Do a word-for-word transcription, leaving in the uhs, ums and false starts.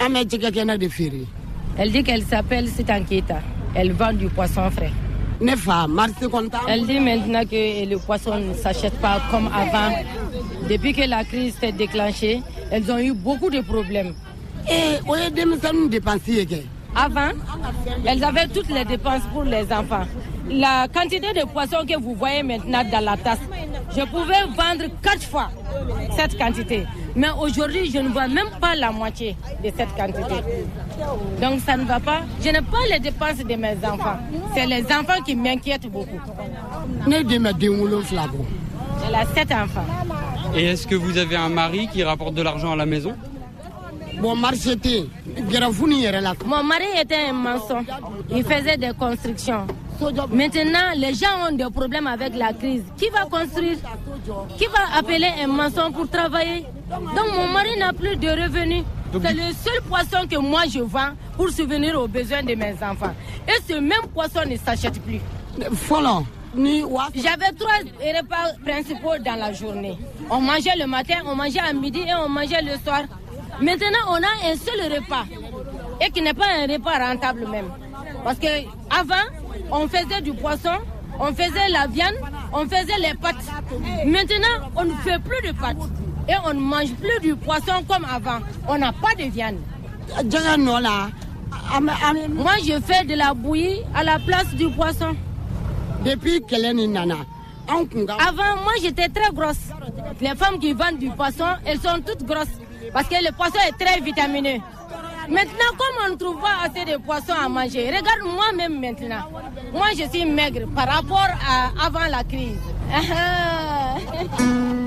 Elle dit qu'elle s'appelle Sitanketa. Elle vend du poisson frais. Elle dit maintenant que le poisson ne s'achète pas comme avant. Depuis que la crise s'est déclenchée, elles ont eu beaucoup de problèmes. Avant, elles avaient toutes les dépenses pour les enfants. La quantité de poissons que vous voyez maintenant dans la tasse, je pouvais vendre quatre fois cette quantité. Mais aujourd'hui, je ne vois même pas la moitié de cette quantité. Donc ça ne va pas. Je n'ai pas les dépenses de mes enfants. C'est les enfants qui m'inquiètent beaucoup. Elle a sept enfants. Et est-ce que vous avez un mari qui rapporte de l'argent à la maison? Mon mari était un maçon. Il faisait des constructions. Maintenant, les gens ont des problèmes avec la crise. Qui va construire? Qui va appeler un maçon pour travailler? Donc mon mari n'a plus de revenus. C'est le seul poisson que moi je vends pour subvenir aux besoins de mes enfants. Et ce même poisson ne s'achète plus. J'avais trois repas principaux dans la journée. On mangeait le matin, on mangeait à midi et on mangeait le soir. Maintenant, on a un seul repas et qui n'est pas un repas rentable même. Parce qu'avant, on faisait du poisson, on faisait la viande, on faisait les pâtes. Maintenant, on ne fait plus de pâtes et on ne mange plus du poisson comme avant. On n'a pas de viande. Moi, je fais de la bouillie à la place du poisson. Depuis qu'elle nana. Avant, moi, j'étais très grosse. Les femmes qui vendent du poisson, elles sont toutes grosses. Parce que le poisson est très vitamineux. Maintenant, comme on ne trouve pas assez de poissons à manger, regarde moi-même maintenant. Moi, je suis maigre par rapport à avant la crise.